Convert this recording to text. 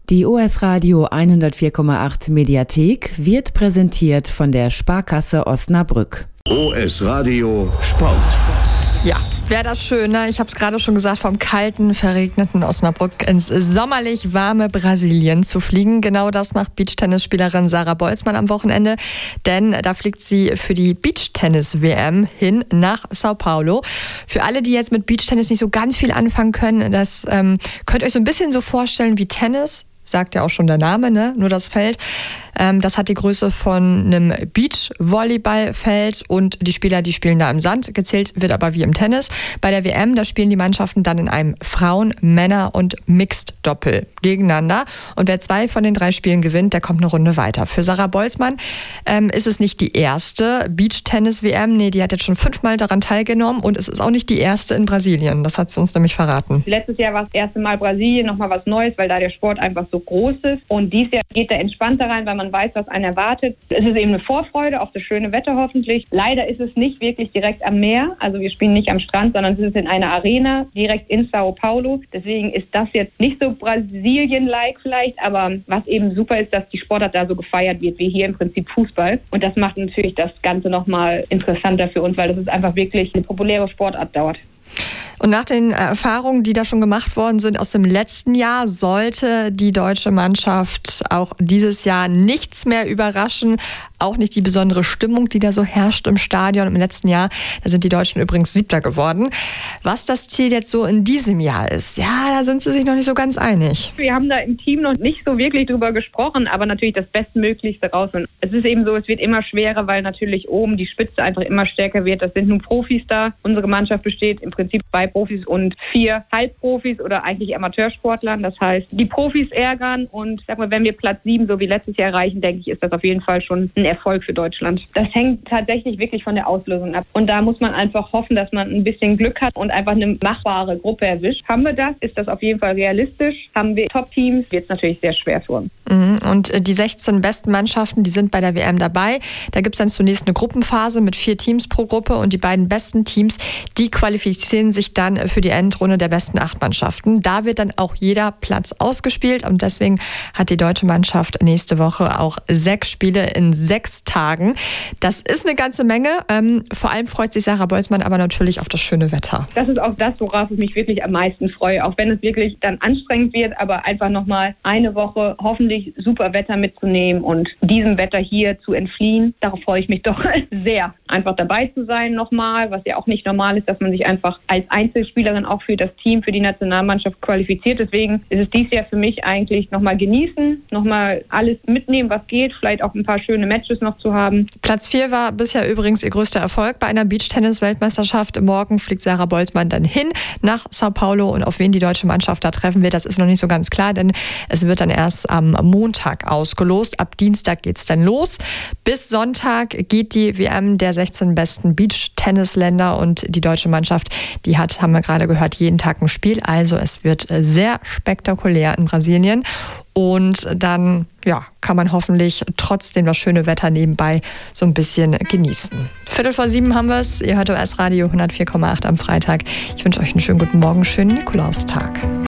Die OS Radio 104,8 Mediathek wird präsentiert von der Sparkasse Osnabrück. OS Radio Sport. Ja, wäre das schön, ne? Ich habe es gerade schon gesagt, vom kalten, verregneten Osnabrück ins sommerlich warme Brasilien zu fliegen. Genau das macht Beachtennisspielerin Sarah Boltzmann am Wochenende, denn da fliegt sie für die Beachtennis-WM hin nach Sao Paulo. Für alle, die jetzt mit Beachtennis nicht so ganz viel anfangen können, das könnt ihr euch so ein bisschen so vorstellen wie Tennis. Sagt ja auch schon der Name, ne? Nur das Feld. Das hat die Größe von einem Beach-Volleyballfeld und die Spieler, die spielen da im Sand. Gezählt wird aber wie im Tennis. Bei der WM, da spielen die Mannschaften dann in einem Frauen-, Männer- und Mixed-Doppel gegeneinander. Und wer 2 von den 3 Spielen gewinnt, der kommt eine Runde weiter. Für Sarah Boltzmann ist es nicht die erste Beach-Tennis-WM. Nee, die hat jetzt schon 5-mal daran teilgenommen und es ist auch nicht die erste in Brasilien. Das hat sie uns nämlich verraten. Letztes Jahr war das erste Mal Brasilien, nochmal was Neues, weil da der Sport einfach so groß ist. Und dieses Jahr geht er entspannter rein, weil man weiß, was einen erwartet. Es ist eben eine Vorfreude auf das schöne Wetter hoffentlich. Leider ist es nicht wirklich direkt am Meer. Also wir spielen nicht am Strand, sondern es ist in einer Arena direkt in Sao Paulo. Deswegen ist das jetzt nicht so Brasilien-like vielleicht, aber was eben super ist, dass die Sportart da so gefeiert wird, wie hier im Prinzip Fußball. Und das macht natürlich das Ganze nochmal interessanter für uns, weil das ist einfach wirklich eine populäre Sportart dort. Und nach den Erfahrungen, die da schon gemacht worden sind aus dem letzten Jahr, sollte die deutsche Mannschaft auch dieses Jahr nichts mehr überraschen. Auch nicht die besondere Stimmung, die da so herrscht im Stadion. Im letzten Jahr, da sind die Deutschen übrigens 7. geworden. Was das Ziel jetzt so in diesem Jahr ist, ja, da sind sie sich noch nicht so ganz einig. Wir haben da im Team noch nicht so wirklich drüber gesprochen, aber natürlich das Bestmöglichste raus. Und es ist eben so, es wird immer schwerer, weil natürlich oben die Spitze einfach immer stärker wird. Das sind nun Profis da. Unsere Mannschaft besteht im Prinzip 2 Profis und 4 Halbprofis oder eigentlich Amateursportlern. Das heißt, die Profis ärgern und sag mal, wenn wir Platz 7 so wie letztes Jahr erreichen, denke ich, ist das auf jeden Fall schon ein Erfolg für Deutschland. Das hängt tatsächlich wirklich von der Auslösung ab. Und da muss man einfach hoffen, dass man ein bisschen Glück hat und einfach eine machbare Gruppe erwischt. Haben wir das? Ist das auf jeden Fall realistisch? Haben wir Top-Teams? Wird es natürlich sehr schwer für uns. Und die 16 besten Mannschaften, die sind bei der WM dabei. Da gibt es dann zunächst eine Gruppenphase mit 4 Teams pro Gruppe und die beiden besten Teams, die qualifizieren sich dann für die Endrunde der besten 8 Mannschaften. Da wird dann auch jeder Platz ausgespielt und deswegen hat die deutsche Mannschaft nächste Woche auch 6 Spiele in 6 Tagen. Das ist eine ganze Menge. Vor allem freut sich Sarah Boltzmann aber natürlich auf das schöne Wetter. Das ist auch das, worauf ich mich wirklich am meisten freue. Auch wenn es wirklich dann anstrengend wird, aber einfach nochmal eine Woche hoffentlich super Wetter mitzunehmen und diesem Wetter hier zu entfliehen. Darauf freue ich mich doch sehr. Einfach dabei zu sein nochmal, was ja auch nicht normal ist, dass man sich einfach als Einzelspielerin auch für das Team, für die Nationalmannschaft qualifiziert. Deswegen ist es dieses Jahr für mich eigentlich nochmal genießen, nochmal alles mitnehmen, was geht, vielleicht auch ein paar schöne Matches noch zu haben. Platz 4 war bisher übrigens ihr größter Erfolg bei einer Beachtennis-Weltmeisterschaft. Morgen fliegt Sarah Boltzmann dann hin nach Sao Paulo und auf wen die deutsche Mannschaft da treffen wird, das ist noch nicht so ganz klar, denn es wird dann erst am Montag ausgelost. Ab Dienstag geht's dann los. Bis Sonntag geht die WM der 16 besten Beachtennisländer und die deutsche Mannschaft, die hat, haben wir gerade gehört, jeden Tag ein Spiel. Also es wird sehr spektakulär in Brasilien. Und dann kann man hoffentlich trotzdem das schöne Wetter nebenbei so ein bisschen genießen. 6:45 haben wir es. Ihr hört OS Radio 104,8 am Freitag. Ich wünsche euch einen schönen guten Morgen, schönen Nikolaustag.